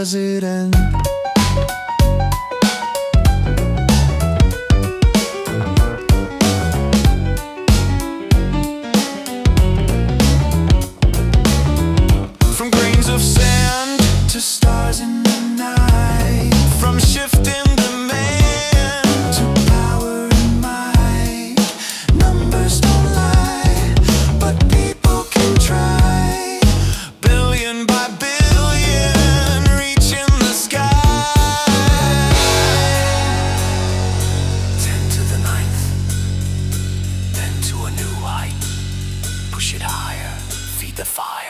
does it end? From grains of sand To stars in the night, from shifting demand to power and might. Numbers don't lie, but people can try. billion by billion, reaching the sky. 10 to the ninth, then to a new height. Push it higher, feed the fire.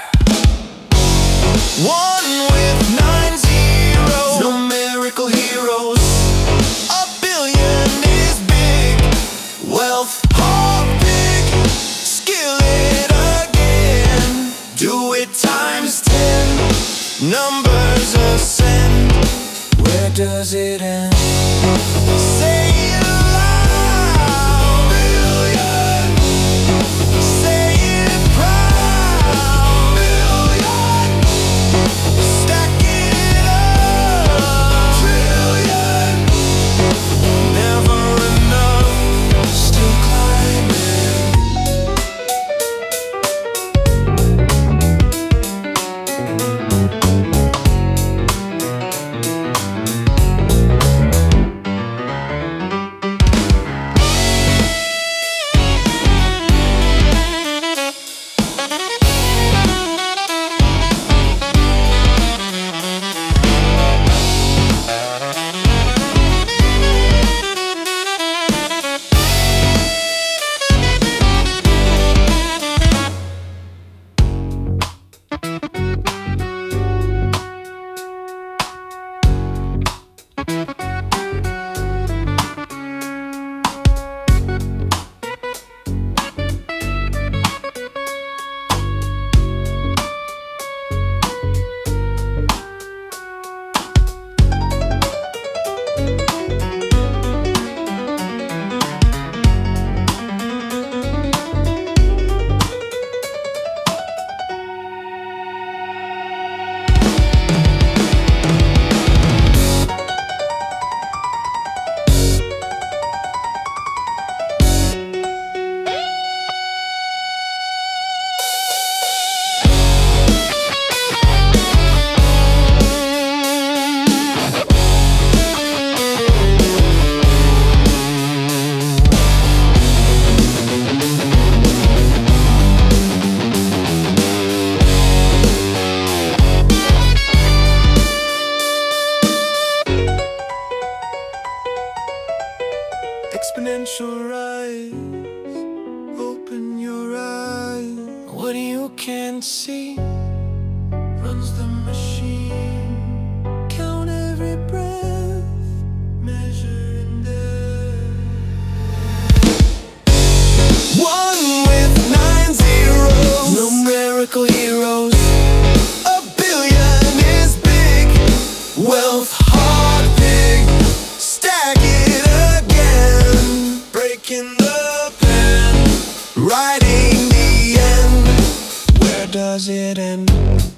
One with 9 zeros, Numerical heroes. a billion is big. Wealth, Heart big, skill it again. do it times 10. Numbers ascend. Where does it end? Say it loud. Billion. Say it proud. Billion. Stack it up. Trillion. Never enough. Still climbing. Exponential rise, open your eyes. What you can't see runs the machine. Count every breath, measure and dare. One with 9 zeros. Numerical heroes. A billion is big. Wealth, Heart big. Stack it again. Breaking the pen. writing the end. Where does it end?